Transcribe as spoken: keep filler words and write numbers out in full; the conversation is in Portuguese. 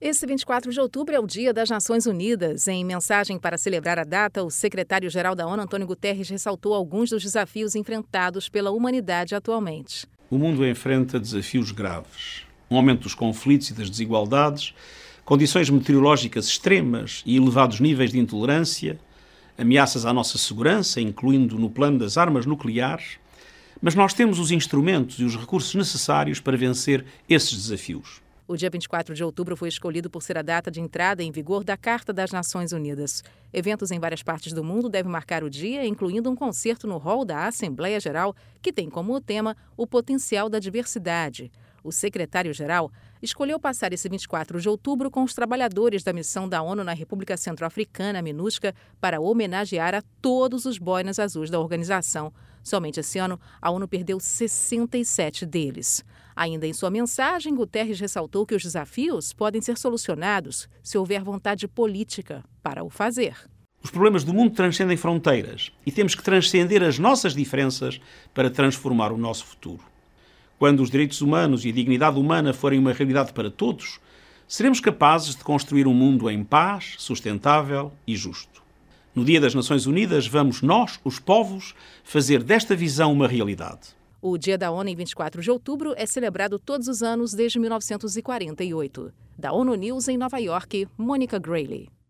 Esse vinte e quatro de outubro é o Dia das Nações Unidas. Em mensagem para celebrar a data, o secretário-geral da ONU, Antônio Guterres, ressaltou alguns dos desafios enfrentados pela humanidade atualmente. O mundo enfrenta desafios graves. Um aumento dos conflitos e das desigualdades, condições meteorológicas extremas e elevados níveis de intolerância, ameaças à nossa segurança, incluindo no plano das armas nucleares, mas nós temos os instrumentos e os recursos necessários para vencer esses desafios. O dia vinte e quatro de outubro foi escolhido por ser a data de entrada em vigor da Carta das Nações Unidas. Eventos em várias partes do mundo devem marcar o dia, incluindo um concerto no hall da Assembleia Geral, que tem como tema o potencial da diversidade. O secretário-geral escolheu passar esse vinte e quatro de outubro com os trabalhadores da missão da ONU na República Centro-Africana, MINUSCA, para homenagear a todos os boinas azuis da organização. Somente esse ano, a ONU perdeu sessenta e sete deles. Ainda em sua mensagem, Guterres ressaltou que os desafios podem ser solucionados se houver vontade política para o fazer. Os problemas do mundo transcendem fronteiras e temos que transcender as nossas diferenças para transformar o nosso futuro. Quando os direitos humanos e a dignidade humana forem uma realidade para todos, seremos capazes de construir um mundo em paz, sustentável e justo. No Dia das Nações Unidas, vamos nós, os povos, fazer desta visão uma realidade. O Dia da ONU em vinte e quatro de outubro é celebrado todos os anos desde mil novecentos e quarenta e oito. Da ONU News em Nova York, Mônica Grayley.